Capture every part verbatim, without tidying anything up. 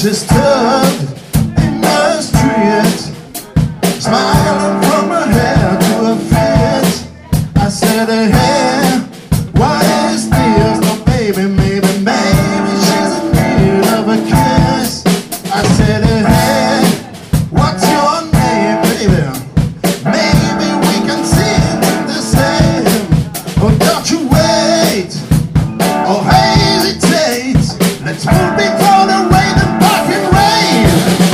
She stood in the street, smiling from her hair to her feet. I said, hey, what is this? No, baby, maybe, maybe she's in need of a kiss. I said, hey, what's your name, baby? Maybe we can sing the same. Oh, don't you wait, or hesitate. Let's move before the rain and fucking rain.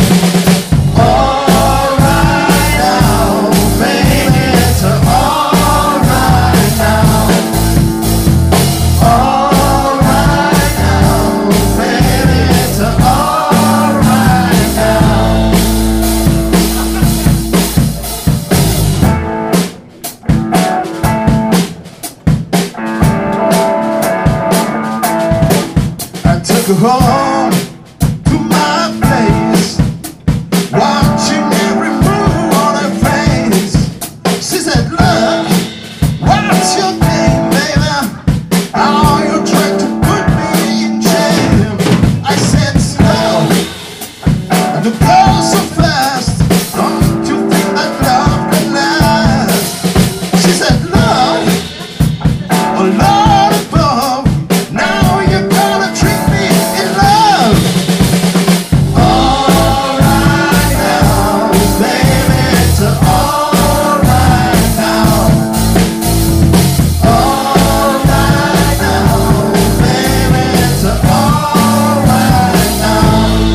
All right now, baby, it's all right now. All right now, baby, it's all right now. I took her home to my place, watching every move on her face. She said, look, what's your name, baby? Oh, you're trying to put me in jail. I said, slow, and the girl so fast. Don't you think that love can last? She said, love, a lot above. Now you're gonna treat me in love. All right now, baby, it's all right now. All right now, baby, it's all right now.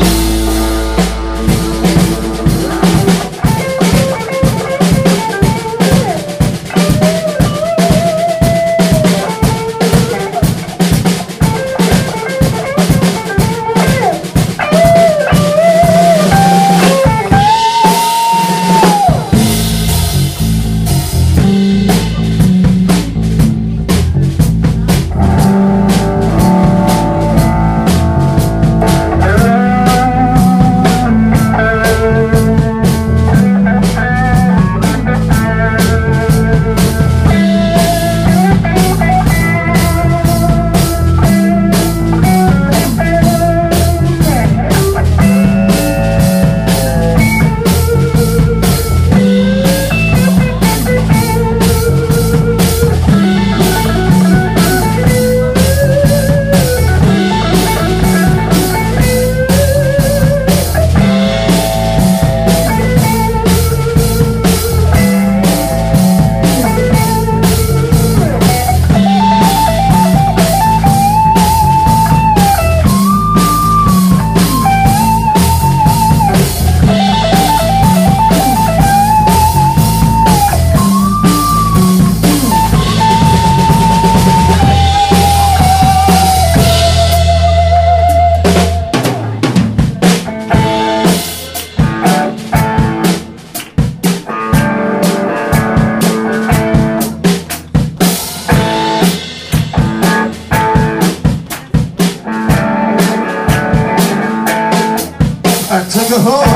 I took her home